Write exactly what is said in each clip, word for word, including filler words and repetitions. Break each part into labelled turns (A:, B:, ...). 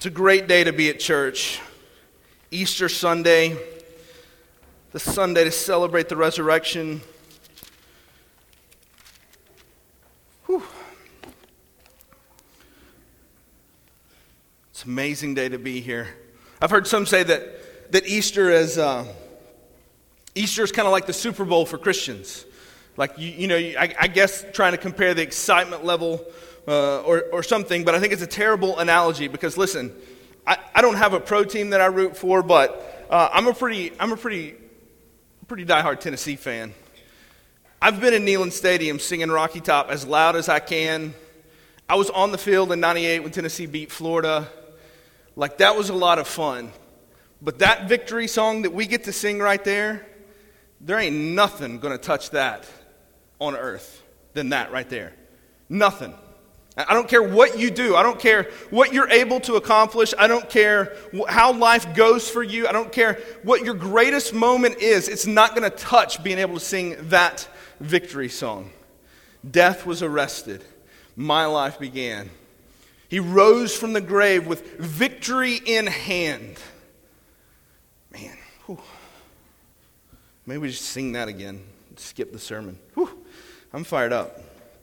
A: a great day to be at church. Easter Sunday, the Sunday to celebrate the resurrection. Whew. It's an amazing day to be here. I've heard some say that, that Easter is uh, Easter is kind of like the Super Bowl for Christians. Like, you, you know, I, I guess trying to compare the excitement level uh, or, or something, but I think it's a terrible analogy because, listen, I, I don't have a pro team that I root for, but uh, I'm a pretty I'm a pretty pretty diehard Tennessee fan. I've been in Neyland Stadium singing Rocky Top as loud as I can. I was on the field in ninety-eight when Tennessee beat Florida. Like, that was a lot of fun. But that victory song that we get to sing right there, there ain't nothing going to touch that on earth than that right there. Nothing. I don't care what you do. I don't care what you're able to accomplish. I don't care how life goes for you. I don't care what your greatest moment is. It's not going to touch being able to sing that victory song. Death was arrested. My life began. He rose from the grave with victory in hand. Man, whew. Maybe we just sing that again. Skip the sermon. Whew. I'm fired up.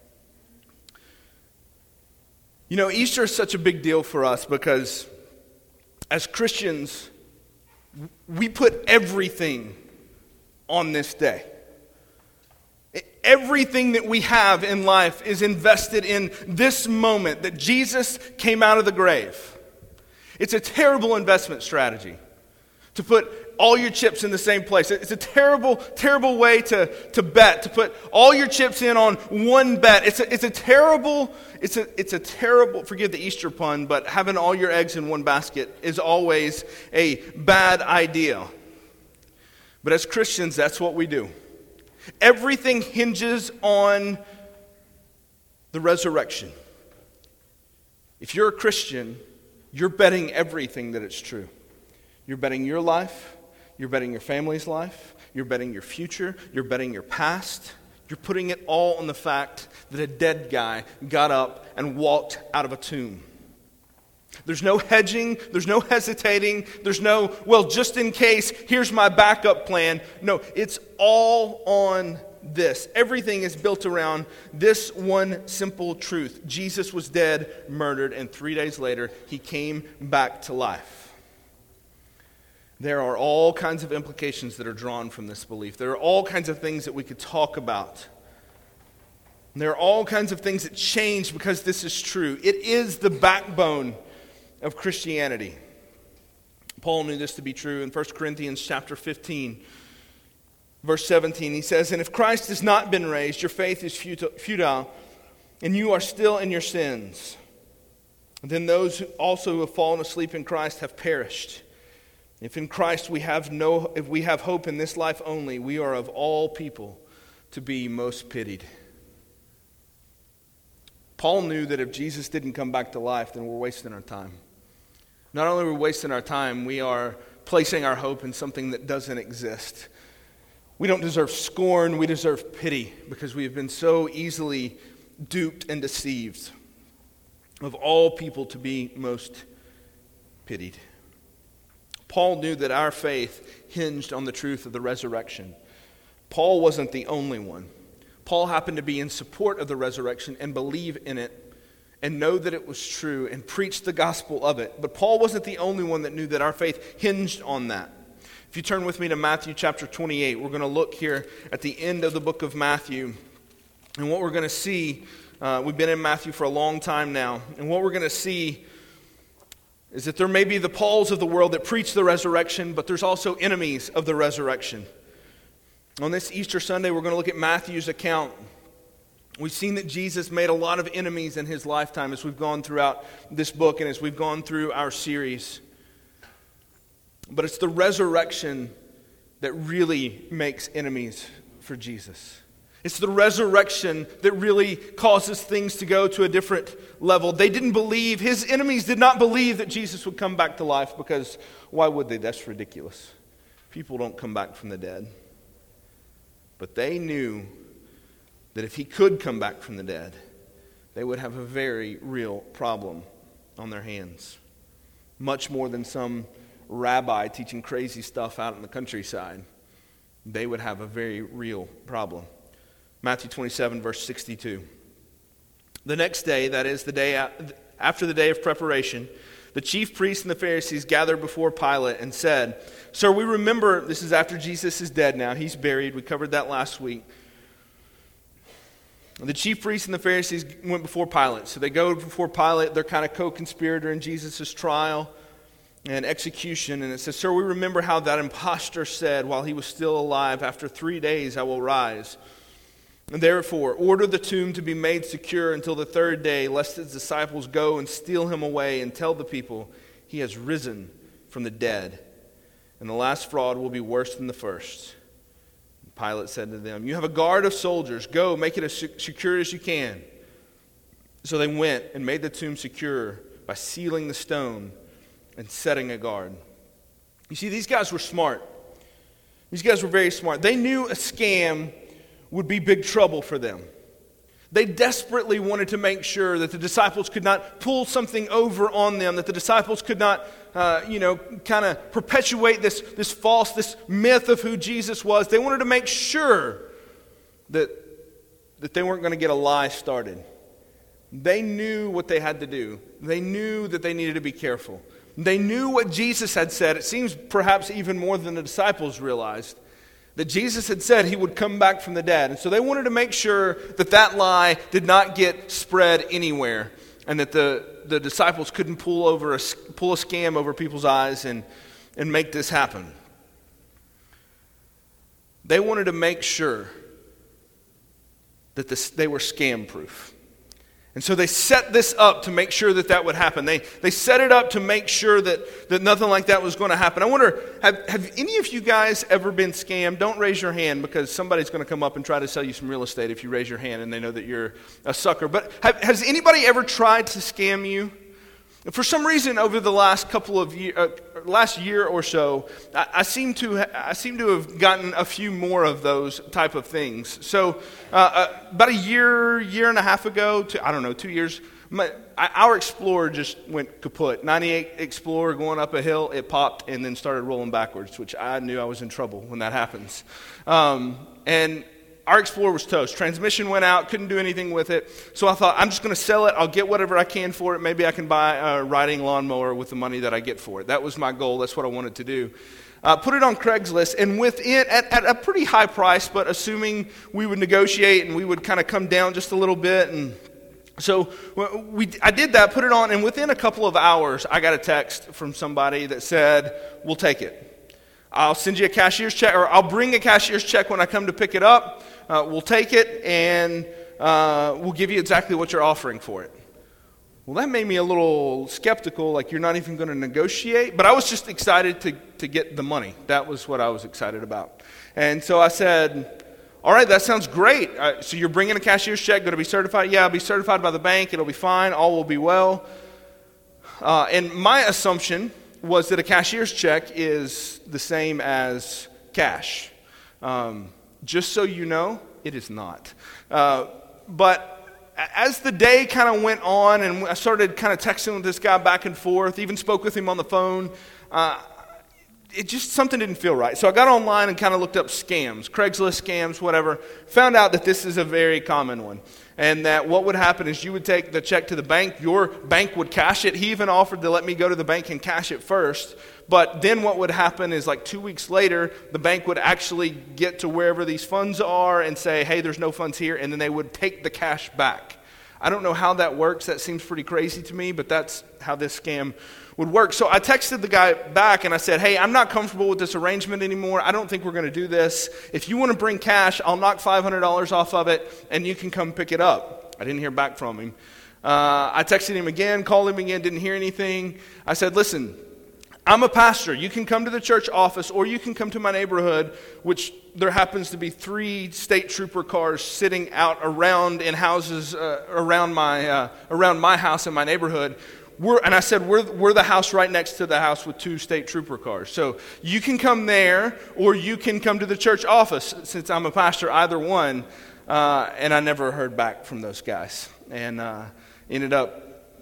A: You know, Easter is such a big deal for us because as Christians, we put everything on this day. Everything that we have in life is invested in this moment that Jesus came out of the grave. It's a terrible investment strategy to put all your chips in the same place. It's a terrible, terrible way to, to bet, to put all your chips in on one bet. It's a, it's a terrible, it's a, it's a terrible, forgive the Easter pun, but having all your eggs in one basket is always a bad idea. But as Christians, that's what we do. Everything hinges on the resurrection. If you're a Christian, you're betting everything that it's true. You're betting your life. You're betting your family's life. You're betting your future. You're betting your past. You're putting it all on the fact that a dead guy got up and walked out of a tomb. There's no hedging. There's no hesitating. There's no, well, just in case, here's my backup plan. No, it's all on this. Everything is built around this one simple truth. Jesus was dead, murdered, and three days later, he came back to life. There are all kinds of implications that are drawn from this belief. There are all kinds of things that we could talk about. There are all kinds of things that change because this is true. It is the backbone of Christianity. Paul knew this to be true in First Corinthians chapter fifteen, verse seventeen. He says, "And if Christ has not been raised, your faith is futile, and you are still in your sins. Then those who also who have fallen asleep in Christ have perished. If in Christ we have no, if we have hope in this life only, we are of all people to be most pitied." Paul knew that if Jesus didn't come back to life, then we're wasting our time. Not only are we wasting our time, we are placing our hope in something that doesn't exist. We don't deserve scorn, we deserve pity because we have been so easily duped and deceived. Of all people to be most pitied. Paul knew that our faith hinged on the truth of the resurrection. Paul wasn't the only one. Paul happened to be in support of the resurrection and believe in it and know that it was true and preach the gospel of it. But Paul wasn't the only one that knew that our faith hinged on that. If you turn with me to Matthew chapter twenty-eight, we're going to look here at the end of the book of Matthew. And what we're going to see, uh, we've been in Matthew for a long time now, and what we're going to see is that there may be the Pauls of the world that preach the resurrection, but there's also enemies of the resurrection. On this Easter Sunday, we're going to look at Matthew's account. We've seen that Jesus made a lot of enemies in his lifetime as we've gone throughout this book and as we've gone through our series. But it's the resurrection that really makes enemies for Jesus. It's the resurrection that really causes things to go to a different level. They didn't believe, his enemies did not believe that Jesus would come back to life because why would they? That's ridiculous. People don't come back from the dead. But they knew that if he could come back from the dead, they would have a very real problem on their hands. much more than some rabbi teaching crazy stuff out in the countryside. They would have a very real problem. Matthew twenty-seven, verse sixty-two. The next day, that is the day after the day of preparation, the chief priests and the Pharisees gathered before Pilate and said, "Sir, we remember," this is after Jesus is dead now, he's buried, we covered that last week. The chief priests and the Pharisees went before Pilate. So they go before Pilate, they're kind of co-conspirator in Jesus' trial and execution. And it says, "Sir, we remember how that impostor said while he was still alive, 'After three days I will rise.' And therefore, order the tomb to be made secure until the third day, lest his disciples go and steal him away and tell the people, 'He has risen from the dead.' And the last fraud will be worse than the first." And Pilate said to them, "You have a guard of soldiers. Go, make it as secure as you can." So they went and made the tomb secure by sealing the stone and setting a guard. You see, these guys were smart. These guys were very smart. They knew a scam would be big trouble for them. They desperately wanted to make sure that the disciples could not pull something over on them, that the disciples could not, uh, you know, kind of perpetuate this, this false, this myth of who Jesus was. They wanted to make sure that, that they weren't going to get a lie started. They knew what they had to do. They knew that they needed to be careful. They knew what Jesus had said. It seems perhaps even more than the disciples realized, that Jesus had said he would come back from the dead. And so they wanted to make sure that that lie did not get spread anywhere, and that the, the disciples couldn't pull over a, pull a scam over people's eyes and, and make this happen. They wanted to make sure that this, they were scam-proof. And so they set this up to make sure that that would happen. They they set it up to make sure that, that nothing like that was going to happen. I wonder, have, have any of you guys ever been scammed? Don't raise your hand, because somebody's going to come up and try to sell you some real estate if you raise your hand and they know that you're a sucker. But have, has anybody ever tried to scam you? For some reason, over the last couple of years, uh, last year or so, I, I seem to ha- I seem to have gotten a few more of those type of things. So, uh, uh, about a year, year and a half ago, to, I don't know, two years, my, I, our Explorer just went kaput. ninety-eight Explorer going up a hill, it popped and then started rolling backwards, which I knew I was in trouble when that happens. Um, and Our Explorer was toast. Transmission went out, couldn't do anything with it. So I thought, I'm just going to sell it. I'll get whatever I can for it. Maybe I can buy a riding lawnmower with the money that I get for it. That was my goal. That's what I wanted to do. Uh, put it on Craigslist, and within, at, at a pretty high price, but assuming we would negotiate and we would kind of come down just a little bit. And so we, I did that, put it on, and within a couple of hours, I got a text from somebody that said, "We'll take it. I'll send you a cashier's check, or I'll bring a cashier's check when I come to pick it up. Uh, we'll take it, and uh, we'll give you exactly what you're offering for it." Well, that made me a little skeptical, like you're not even going to negotiate. But I was just excited to, to get the money. That was what I was excited about. And so I said, "All right, that sounds great. Uh, so you're bringing a cashier's check, going to be certified?" "Yeah, I'll be certified by the bank. It'll be fine. All will be well." Uh, and my assumption was that a cashier's check is the same as cash. Um, just so you know, it is not. Uh, but as the day kind of went on, and I started kind of texting with this guy back and forth, even spoke with him on the phone, uh, it just, something didn't feel right. So I got online and kind of looked up scams, Craigslist scams, whatever. Found out that this is a very common one. And that what would happen is you would take the check to the bank, your bank would cash it. He even offered to let me go to the bank and cash it first. But then what would happen is, like two weeks later, the bank would actually get to wherever these funds are and say, "Hey, there's no funds here," and then they would take the cash back. I don't know how that works. That seems pretty crazy to me, but that's how this scam would work. So I texted the guy back and I said, "Hey, I'm not comfortable with this arrangement anymore. I don't think we're going to do this. If you want to bring cash, I'll knock five hundred dollars off of it and you can come pick it up." I didn't hear back from him. Uh, I texted him again, called him again, didn't hear anything. I said, "Listen, I'm a pastor. You can come to the church office or you can come to my neighborhood," which there happens to be three state trooper cars sitting out around in houses uh, around my uh, around my house in my neighborhood. We're, and I said, we're, we're the house right next to the house with two state trooper cars. So you can come there or you can come to the church office, since I'm a pastor, either one. Uh, and I never heard back from those guys. And uh, ended up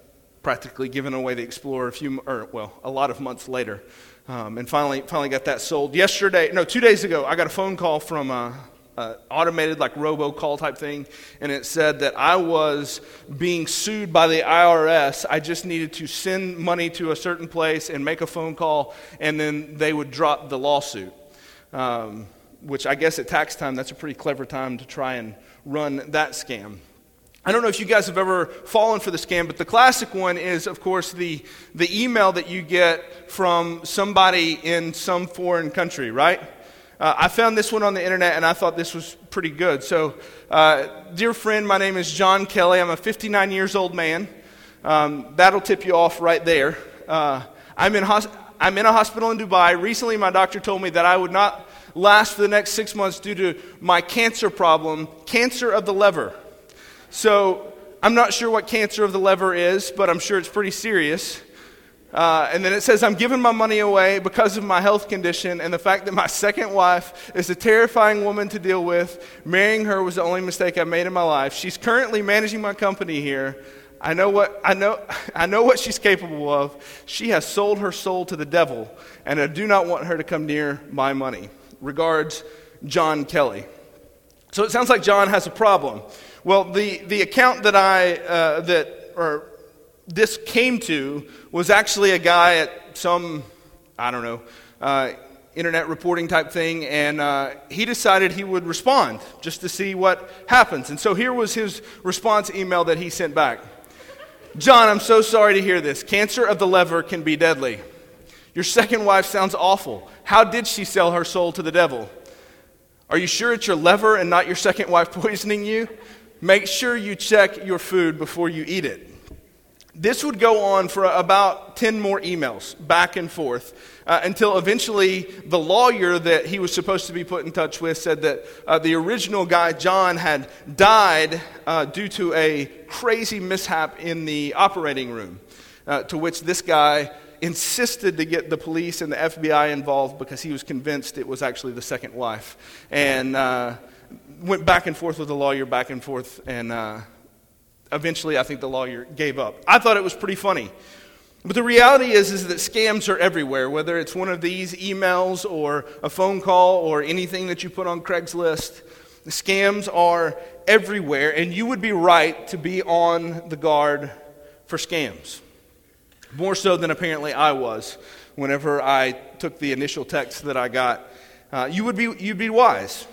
A: practically given away the Explorer a few, or well, a lot of months later, um, and finally, finally got that sold. Yesterday, no, two days ago, I got a phone call from a, a automated like robocall type thing, and it said that I was being sued by the I R S. I just needed to send money to a certain place and make a phone call, and then they would drop the lawsuit. Um, which I guess at tax time, that's a pretty clever time to try and run that scam. I don't know if you guys have ever fallen for the scam, but the classic one is, of course, the, the email that you get from somebody in some foreign country, right? Uh, I found this one on the internet, and I thought this was pretty good. So, uh, dear friend, my name is John Kelly. I'm a fifty-nine years old man. Um, that'll tip you off right there. Uh, I'm in hos- I'm in a hospital in Dubai. Recently, my doctor told me that I would not last for the next six months due to my cancer problem, cancer of the liver. So I'm not sure what cancer of the liver is, but I'm sure it's pretty serious. Uh, and then it says, I'm giving my money away because of my health condition and the fact that my second wife is a terrifying woman to deal with. Marrying her was the only mistake I made in my life. She's currently managing my company here. I know what I know I know what she's capable of. She has sold her soul to the devil, and I do not want her to come near my money. Regards, John Kelly. So it sounds like John has a problem. Well, the, the account that I uh, that or this came to was actually a guy at some I don't know uh, internet reporting type thing, and uh, he decided he would respond just to see what happens. And so here was his response email that he sent back. John, I'm so sorry to hear this. Cancer of the liver can be deadly. Your second wife sounds awful. How did she sell her soul to the devil? Are you sure it's your liver and not your second wife poisoning you? Make sure you check your food before you eat it. This would go on for about ten more emails, back and forth, uh, until eventually the lawyer that he was supposed to be put in touch with said that uh, the original guy, John, had died uh, due to a crazy mishap in the operating room, uh, to which this guy insisted to get the police and the F B I involved because he was convinced it was actually the second wife. And uh, went back and forth with the lawyer, back and forth, and uh, eventually I think the lawyer gave up. I thought it was pretty funny. But the reality is, is that scams are everywhere, whether it's one of these emails or a phone call or anything that you put on Craigslist. The scams are everywhere, and you would be right to be on the guard for scams. More so than apparently I was whenever I took the initial text that I got. Uh, you would be you'd be wise.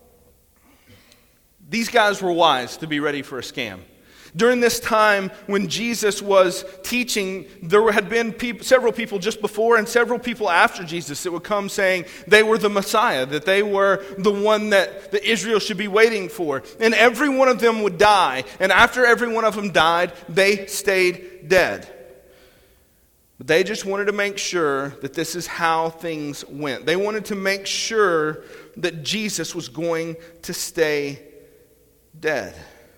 A: These guys were wise to be ready for a scam. During this time when Jesus was teaching, there had been people, several people just before and several people after Jesus that would come saying they were the Messiah, that they were the one that, that Israel should be waiting for. And every one of them would die. And after every one of them died, they stayed dead. But they just wanted to make sure that this is how things went. They wanted to make sure that Jesus was going to stay dead.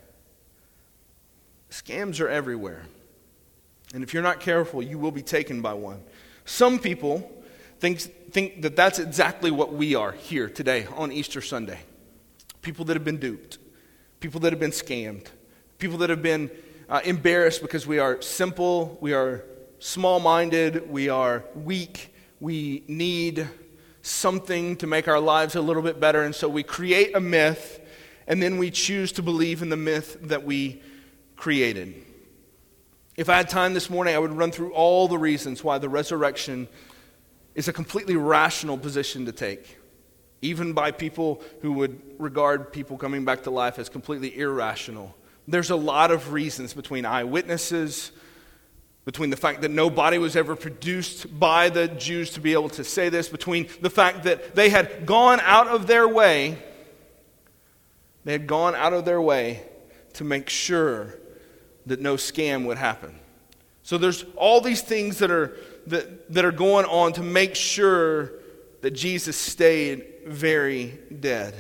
A: Scams are everywhere. And if you're not careful, you will be taken by one. Some people think, think that that's exactly what we are here today on Easter Sunday. People that have been duped. People that have been scammed. People that have been uh, embarrassed because we are simple, we are small-minded, we are weak, we need something to make our lives a little bit better, and so we create a myth, and then we choose to believe in the myth that we created. If I had time this morning, I would run through all the reasons why the resurrection is a completely rational position to take, even by people who would regard people coming back to life as completely irrational. There's a lot of reasons between eyewitnesses, between the fact that no body was ever produced by the Jews to be able to say this, between the fact that they had gone out of their way, they had gone out of their way to make sure that no scam would happen. So there's all these things that are that, that are going on to make sure that Jesus stayed very dead.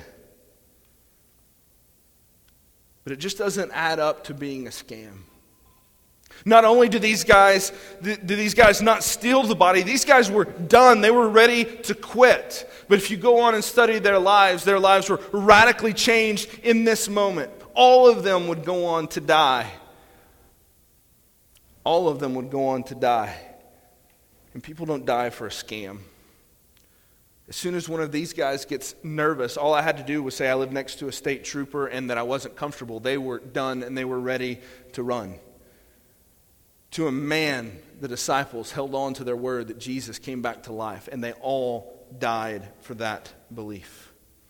A: But it just doesn't add up to being a scam. Not only do these guys do these guys not steal the body, these guys were done. They were ready to quit. But if you go on and study their lives, their lives were radically changed in this moment. All of them would go on to die. all of them would go on to die. And people don't die for a scam. As soon as one of these guys gets nervous, all I had to do was say I lived next to a state trooper and that I wasn't comfortable. They were done and they were ready to run. To a man, the disciples held on to their word that Jesus came back to life, and they all died for that belief.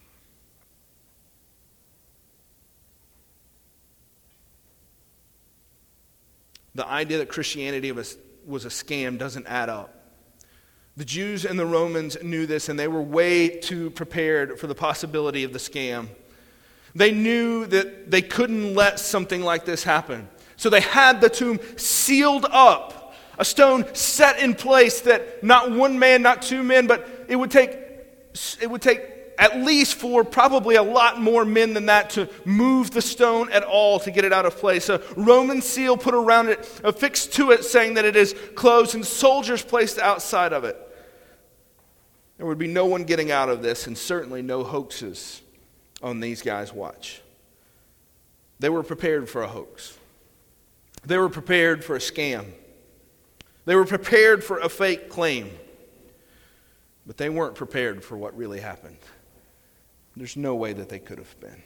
A: The idea that Christianity was, was a scam doesn't add up. The Jews and the Romans knew this, and they were way too prepared for the possibility of the scam. They knew that they couldn't let something like this happen. So they had the tomb sealed up, a stone set in place that not one man, not two men, but it would take it would take at least four, probably a lot more men than that to move the stone at all to get it out of place. A Roman seal put around it, affixed to it, saying that it is closed, and soldiers placed outside of it. There would be no one getting out of this, and certainly no hoaxes on these guys' watch. They were prepared for a hoax. They were prepared for a scam. They were prepared for a fake claim. But they weren't prepared for what really happened. There's no way that they could have been.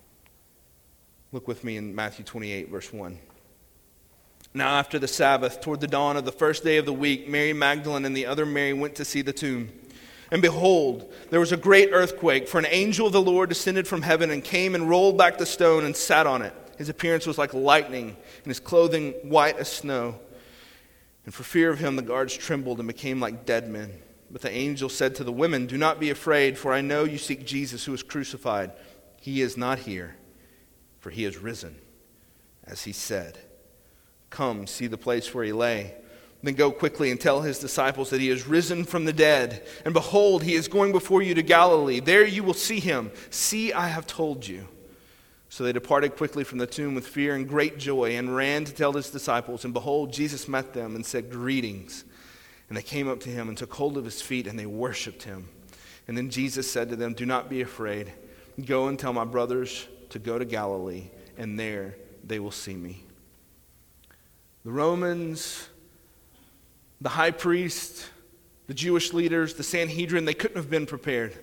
A: Look with me in Matthew twenty-eight, verse one. Now after the Sabbath, toward the dawn of the first day of the week, Mary Magdalene and the other Mary went to see the tomb. And behold, there was a great earthquake, for an angel of the Lord descended from heaven and came and rolled back the stone and sat on it. His appearance was like lightning, and his clothing white as snow. And for fear of him, the guards trembled and became like dead men. But the angel said to the women, "Do not be afraid, for I know you seek Jesus who was crucified. He is not here, for he is risen, as he said. Come, see the place where he lay. Then go quickly and tell his disciples that he is risen from the dead. And behold, he is going before you to Galilee. There you will see him. See, I have told you." So they departed quickly from the tomb with fear and great joy and ran to tell his disciples. And behold, Jesus met them and said, "Greetings." And they came up to him and took hold of his feet, and they worshipped him. And then Jesus said to them, "Do not be afraid. Go and tell my brothers to go to Galilee, and there they will see me." The Romans, the high priest, the Jewish leaders, the Sanhedrin, they couldn't have been prepared.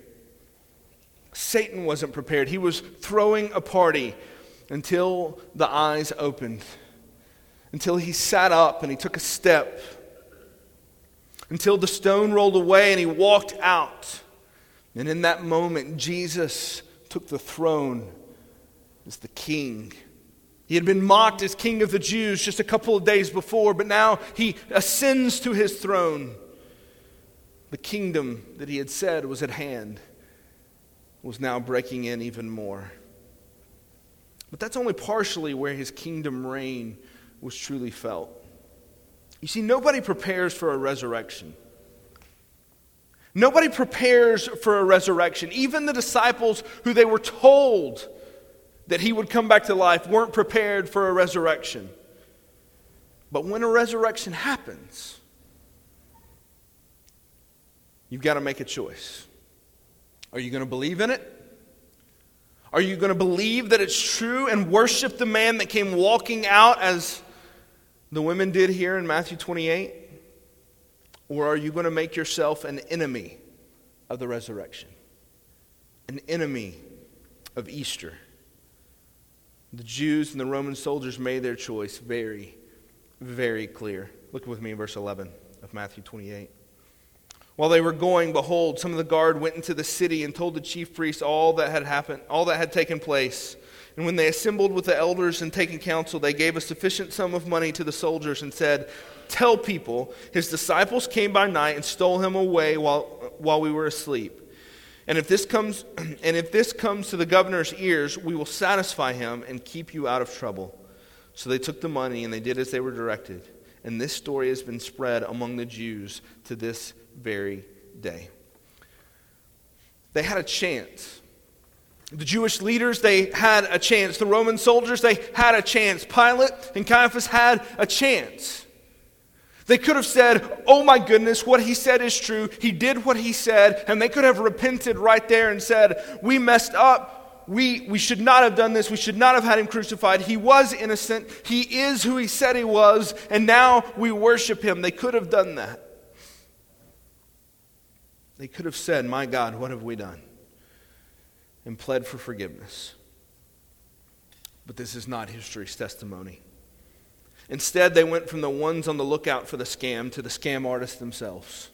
A: Satan wasn't prepared. He was throwing a party until the eyes opened, until he sat up and he took a step, until the stone rolled away and he walked out. And in that moment, Jesus took the throne as the king. He had been mocked as king of the Jews just a couple of days before, but now he ascends to his throne. The kingdom that he had said was at hand was now breaking in even more. But that's only partially where his kingdom reign was truly felt. You see, nobody prepares for a resurrection. Nobody prepares for a resurrection. Even the disciples who they were told that he would come back to life weren't prepared for a resurrection. But when a resurrection happens, you've got to make a choice. Are you going to believe in it? Are you going to believe that it's true and worship the man that came walking out as the women did here in Matthew twenty-eight? Or are you going to make yourself an enemy of the resurrection? An enemy of Easter? The Jews and the Roman soldiers made their choice very, very clear. Look with me in verse eleven of Matthew twenty-eight. While they were going, behold, some of the guard went into the city and told the chief priests all that had happened, all that had taken place. And when they assembled with the elders and taken counsel, they gave a sufficient sum of money to the soldiers and said, "Tell people, his disciples came by night and stole him away while while we were asleep. And if this comes, and if this comes to the governor's ears, we will satisfy him and keep you out of trouble." So they took the money and they did as they were directed. And this story has been spread among the Jews to this very day. They had a chance. The Jewish leaders, they had a chance. The Roman soldiers, they had a chance. Pilate and Caiaphas had a chance. They could have said, "Oh my goodness, what he said is true. He did what he said." And they could have repented right there and said, "We messed up. we, we should not have done this. We should not have had him crucified. He was innocent. He is who he said he was. And now we worship him. They could have done that. They could have said, my God, what have we done? And pled for forgiveness. But this is not history's testimony. Instead, they went from the ones on the lookout for the scam to the scam artists themselves.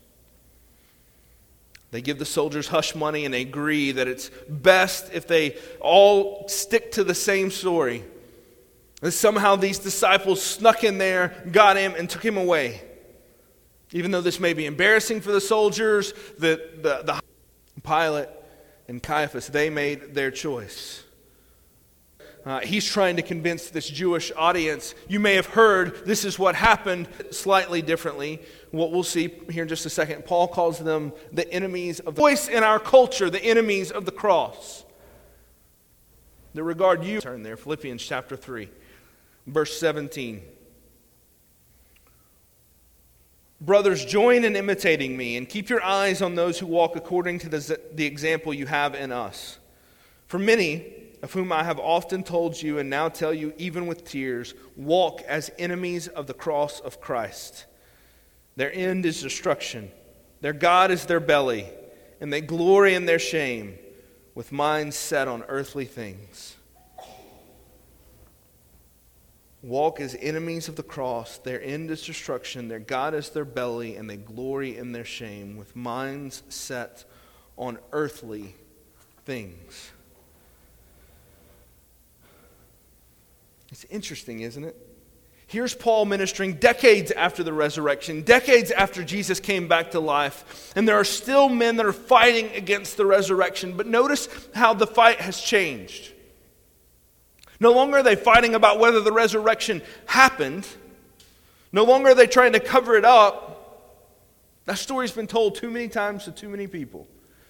A: They give the soldiers hush money and they agree that it's best if they all stick to the same story. That somehow these disciples snuck in there, got him, and took him away. Even though this may be embarrassing for the soldiers, the, the, the Pilate and Caiaphas, they made their choice. Uh, he's trying to convince this Jewish audience, you may have heard this is what happened slightly differently. What we'll see here in just a second, Paul calls them the enemies of the voice in our culture, the enemies of the cross. They regard you. Turn there, Philippians chapter three, verse seventeen. Brothers, join in imitating me and keep your eyes on those who walk according to the, the example you have in us. For many, of whom I have often told you and now tell you even with tears, walk as enemies of the cross of Christ. Their end is destruction. Their God is their belly, and they glory in their shame, with minds set on earthly things. Walk as enemies of the cross. Their end is destruction. Their God is their belly, and they glory in their shame, with minds set on earthly things. It's interesting, isn't it? Here's Paul ministering decades after the resurrection, decades after Jesus came back to life, and there are still men that are fighting against the resurrection. But notice how the fight has changed. No longer are they fighting about whether the resurrection happened. No longer are they trying to cover it up. That story's been told too many times to too many people.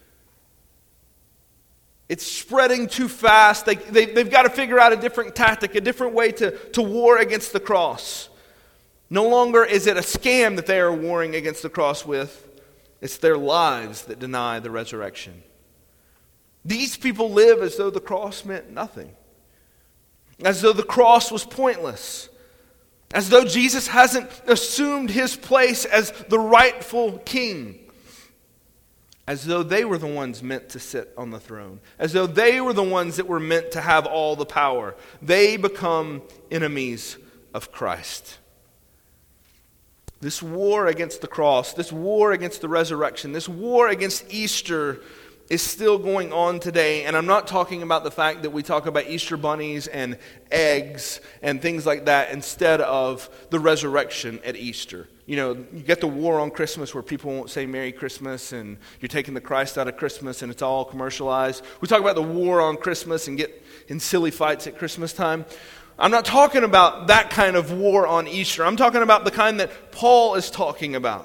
A: It's spreading too fast. They, they, they've got to figure out a different tactic, a different way to, to war against the cross. No longer is it a scam that they are warring against the cross with. It's their lives that deny the resurrection. These people live as though the cross meant nothing. As though the cross was pointless. As though Jesus hasn't assumed his place as the rightful king. As though they were the ones meant to sit on the throne. As though they were the ones that were meant to have all the power. They become enemies of Christ. This war against the cross, this war against the resurrection, this war against Easter is still going on today. And I'm not talking about the fact that we talk about Easter bunnies and eggs and things like that instead of the resurrection at Easter. You know, you get the war on Christmas where people won't say Merry Christmas and you're taking the Christ out of Christmas and it's all commercialized. We talk about the war on Christmas and get in silly fights at Christmas time. I'm not talking about that kind of war on Easter. I'm talking about the kind that Paul is talking about.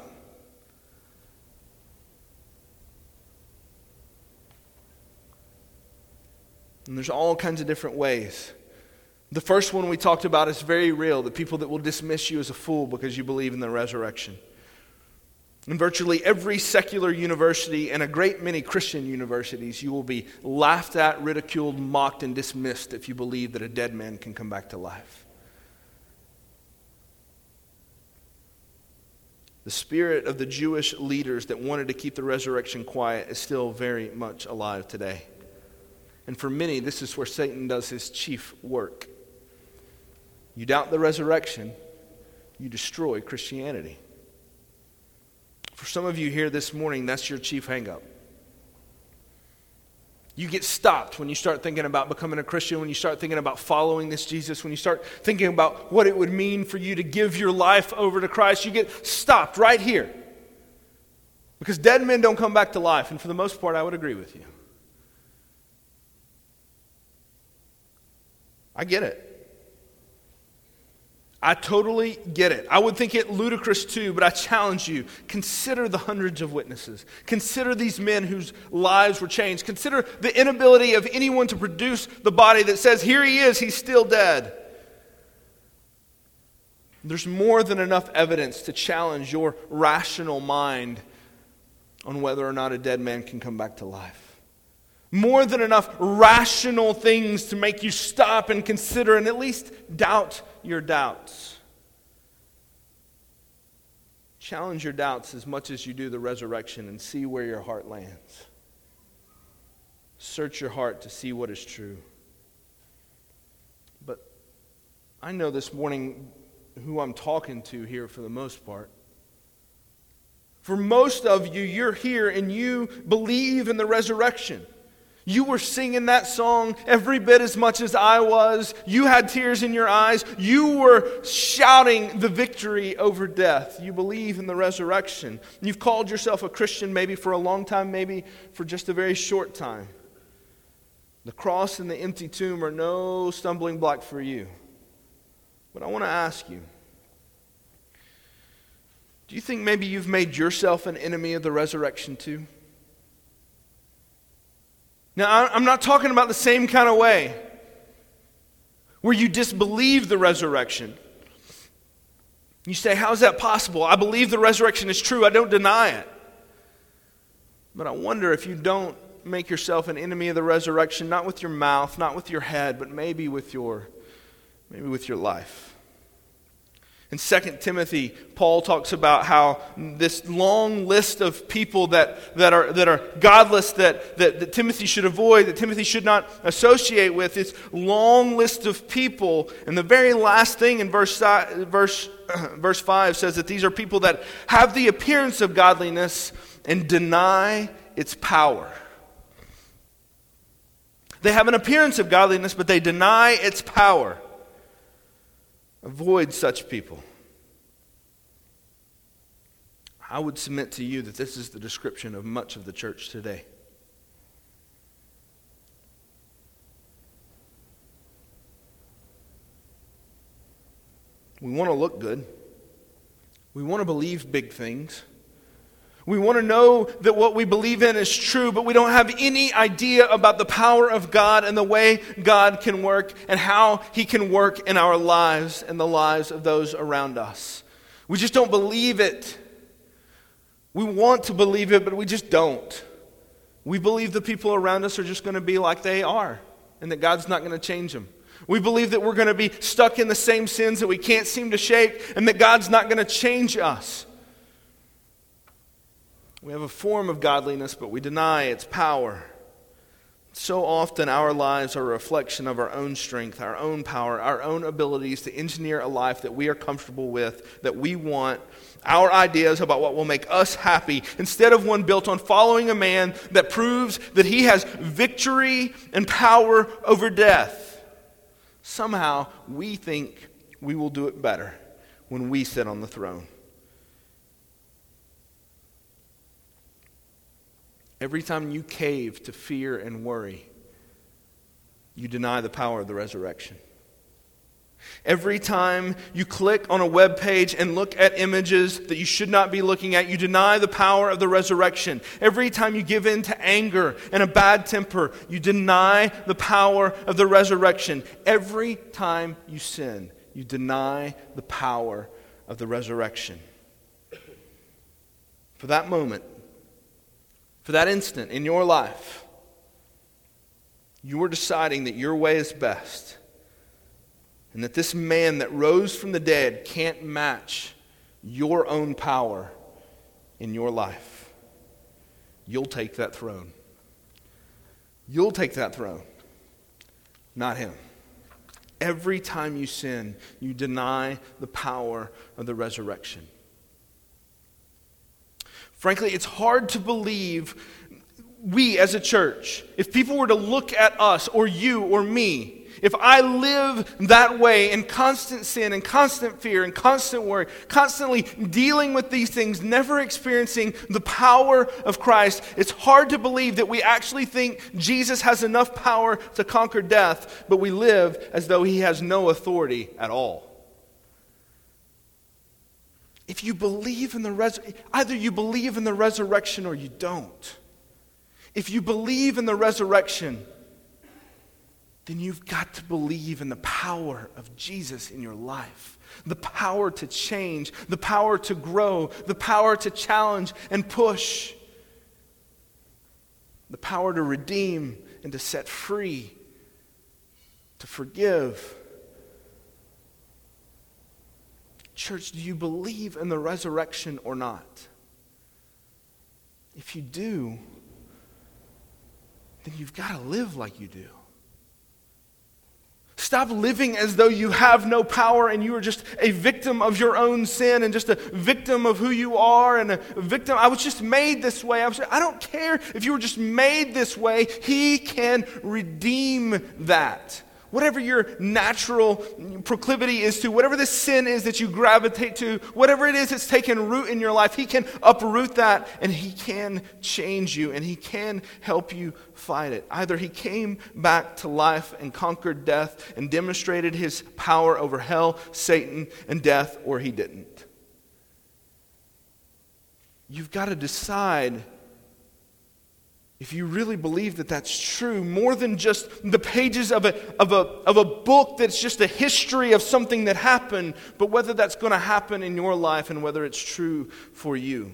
A: And there's all kinds of different ways. The first one we talked about is very real. The people that will dismiss you as a fool because you believe in the resurrection. In virtually every secular university and a great many Christian universities, you will be laughed at, ridiculed, mocked, and dismissed if you believe that a dead man can come back to life. The spirit of the Jewish leaders that wanted to keep the resurrection quiet is still very much alive today. And for many, this is where Satan does his chief work. You doubt the resurrection, you destroy Christianity. For some of you here this morning, that's your chief hang-up. You get stopped when you start thinking about becoming a Christian, when you start thinking about following this Jesus, when you start thinking about what it would mean for you to give your life over to Christ. You get stopped right here. Because dead men don't come back to life, and for the most part, I would agree with you. I get it. I totally get it. I would think it ludicrous too, but I challenge you. Consider the hundreds of witnesses. Consider these men whose lives were changed. Consider the inability of anyone to produce the body that says, here he is, he's still dead. There's more than enough evidence to challenge your rational mind on whether or not a dead man can come back to life. More than enough rational things to make you stop and consider and at least doubt your doubts. Challenge your doubts as much as you do the resurrection and see where your heart lands. Search your heart to see what is true. But I know this morning who I'm talking to here for the most part. For most of you, you're here and you believe in the resurrection. You were singing that song every bit as much as I was. You had tears in your eyes. You were shouting the victory over death. You believe in the resurrection. You've called yourself a Christian maybe for a long time, maybe for just a very short time. The cross and the empty tomb are no stumbling block for you. But I want to ask you, do you think maybe you've made yourself an enemy of the resurrection too? Now, I'm not talking about the same kind of way where you disbelieve the resurrection. You say, how is that possible? I believe the resurrection is true. I don't deny it. But I wonder if you don't make yourself an enemy of the resurrection, not with your mouth, not with your head, but maybe with your, maybe with your life. In Second Timothy, Paul talks about how this long list of people that, that are that are godless, that, that, that Timothy should avoid, that Timothy should not associate with, this long list of people. And the very last thing in verse, verse, verse five says that these are people that have the appearance of godliness and deny its power. They have an appearance of godliness, but they deny its power. Avoid such people. I would submit to you that this is the description of much of the church today. We want to look good. We want to believe big things. We want to know that what we believe in is true, but we don't have any idea about the power of God and the way God can work and how He can work in our lives and the lives of those around us. We just don't believe it. We want to believe it, but we just don't. We believe the people around us are just going to be like they are and that God's not going to change them. We believe that we're going to be stuck in the same sins that we can't seem to shake and that God's not going to change us. We have a form of godliness, but we deny its power. So often our lives are a reflection of our own strength, our own power, our own abilities to engineer a life that we are comfortable with, that we want, our ideas about what will make us happy, instead of one built on following a man that proves that he has victory and power over death. Somehow we think we will do it better when we sit on the throne. Every time you cave to fear and worry, you deny the power of the resurrection. Every time you click on a web page and look at images that you should not be looking at, you deny the power of the resurrection. Every time you give in to anger and a bad temper, you deny the power of the resurrection. Every time you sin, you deny the power of the resurrection. For that moment, for that instant in your life, you are deciding that your way is best and that this man that rose from the dead can't match your own power in your life. You'll take that throne. You'll take that throne, not him. Every time you sin, you deny the power of the resurrection. Frankly, it's hard to believe we as a church, if people were to look at us or you or me, if I live that way in constant sin and constant fear and constant worry, constantly dealing with these things, never experiencing the power of Christ, it's hard to believe that we actually think Jesus has enough power to conquer death, but we live as though he has no authority at all. If you believe in the res- either you believe in the resurrection or you don't. If you believe in the resurrection, then you've got to believe in the power of Jesus in your life. The power to change, the power to grow, the power to challenge and push. the power to redeem and to set free, to forgive. Church, do you believe in the resurrection or not? If you do, then you've got to live like you do. Stop living as though you have no power and you are just a victim of your own sin and just a victim of who you are and a victim. I was just made this way. I, was, I don't care if you were just made this way. He can redeem that. Whatever your natural proclivity is to, whatever the sin is that you gravitate to, whatever it is that's taken root in your life, He can uproot that and He can change you and He can help you fight it. Either He came back to life and conquered death and demonstrated His power over hell, Satan, and death, or He didn't. You've got to decide if you really believe that that's true, more than just the pages of a, of a, of a book that's just a history of something that happened, but whether that's going to happen in your life and whether it's true for you.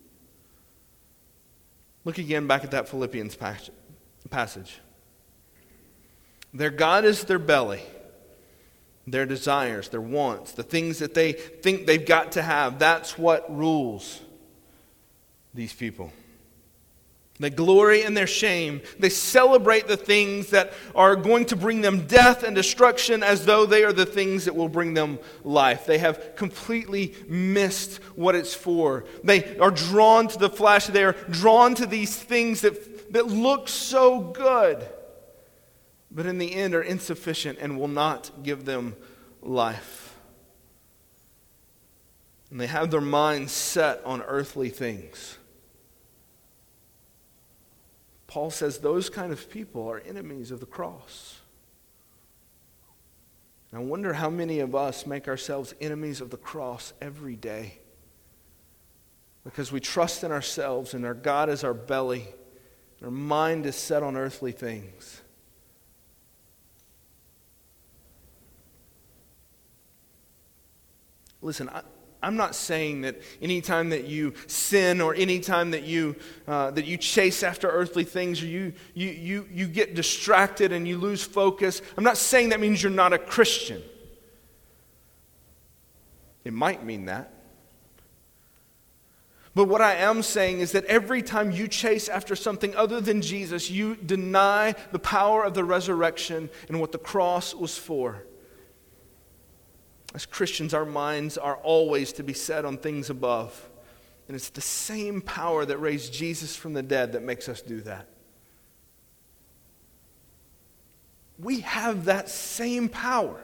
A: Look again back at that Philippians passage. Their God is their belly, their desires, their wants, the things that they think they've got to have. That's what rules these people. They glory in their shame. They celebrate the things that are going to bring them death and destruction as though they are the things that will bring them life. They have completely missed what it's for. They are drawn to the flesh. They are drawn to these things that, that look so good, but in the end are insufficient and will not give them life. And they have their minds set on earthly things. Paul says those kind of people are enemies of the cross. And I wonder how many of us make ourselves enemies of the cross every day. Because we trust in ourselves and our God is our belly. And our mind is set on earthly things. Listen, I... I'm not saying that anytime that you sin or anytime that you uh, that you chase after earthly things or you, you you you get distracted and you lose focus, I'm not saying that means you're not a Christian. It might mean that. But what I am saying is that every time you chase after something other than Jesus, you deny the power of the resurrection and what the cross was for. As Christians, our minds are always to be set on things above. And it's the same power that raised Jesus from the dead that makes us do that. We have that same power.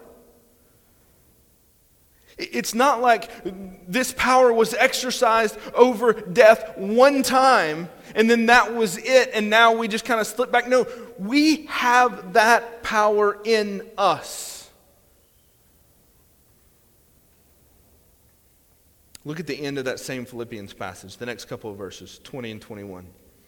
A: It's not like this power was exercised over death one time and then that was it and now we just kind of slip back. No, we have that power in us. Look at the end of that same Philippians passage, the next couple of verses, twenty and twenty-one.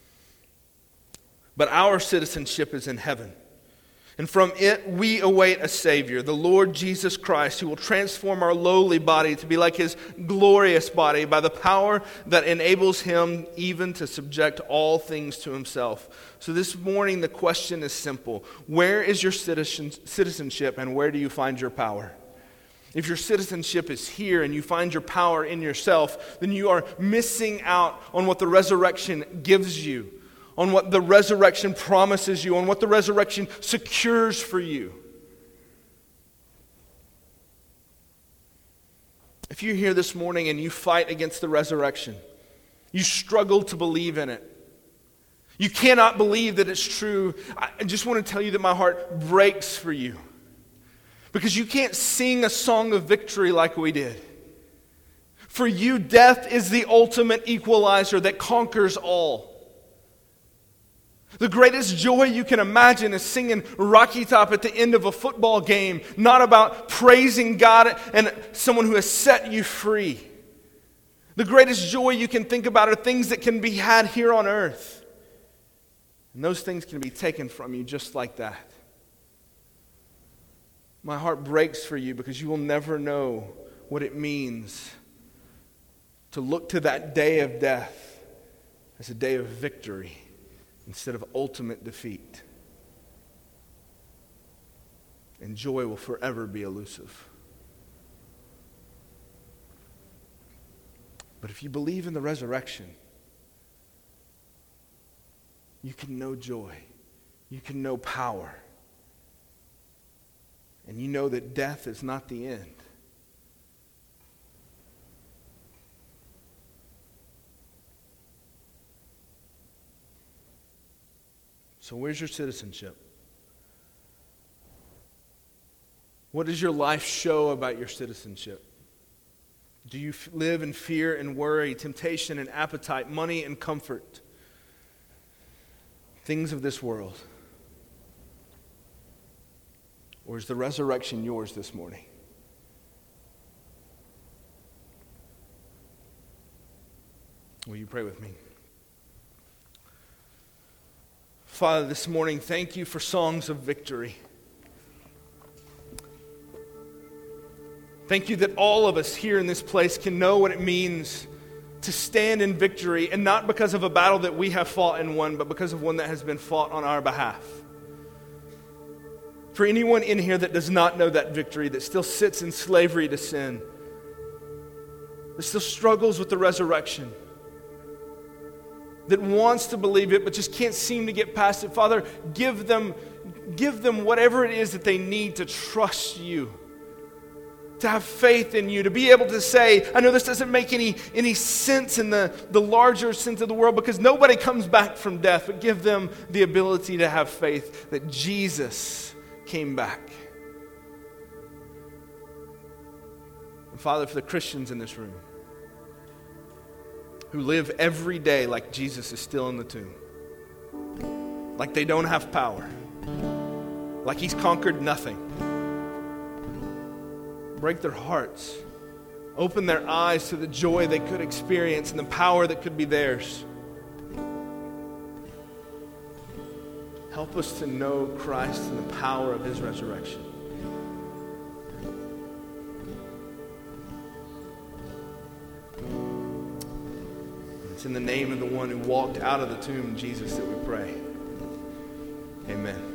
A: But our citizenship is in heaven, and from it we await a Savior, the Lord Jesus Christ, who will transform our lowly body to be like His glorious body by the power that enables Him even to subject all things to Himself. So this morning the question is simple. Where is your citizenship and where do you find your power? If your citizenship is here and you find your power in yourself, then you are missing out on what the resurrection gives you, on what the resurrection promises you, on what the resurrection secures for you. If you're here this morning and you fight against the resurrection, you struggle to believe in it, you cannot believe that it's true, I just want to tell you that my heart breaks for you. Because you can't sing a song of victory like we did. For you, death is the ultimate equalizer that conquers all. The greatest joy you can imagine is singing Rocky Top at the end of a football game, not about praising God and someone who has set you free. The greatest joy you can think about are things that can be had here on earth. And those things can be taken from you just like that. My heart breaks for you because you will never know what it means to look to that day of death as a day of victory instead of ultimate defeat. And joy will forever be elusive. But if you believe in the resurrection, you can know joy. You can know power. And you know that death is not the end. So where's your citizenship? What does your life show about your citizenship? Do you f- live in fear and worry, temptation and appetite, money and comfort? Things of this world? Or is the resurrection yours this morning? Will you pray with me? Father, this morning, thank you for songs of victory. Thank you that all of us here in this place can know what it means to stand in victory, and not because of a battle that we have fought and won, but because of one that has been fought on our behalf. For anyone in here that does not know that victory, that still sits in slavery to sin, that still struggles with the resurrection, that wants to believe it but just can't seem to get past it, Father, give them, give them whatever it is that they need to trust you, to have faith in you, to be able to say, I know this doesn't make any, any sense in the, the larger sense of the world because nobody comes back from death, but give them the ability to have faith that Jesus came back. And Father, for the Christians in this room who live every day like Jesus is still in the tomb, like they don't have power, like he's conquered nothing, break their hearts, open their eyes to the joy they could experience and the power that could be theirs. Help us to know Christ and the power of his resurrection. It's in the name of the one who walked out of the tomb, Jesus, that we pray. Amen.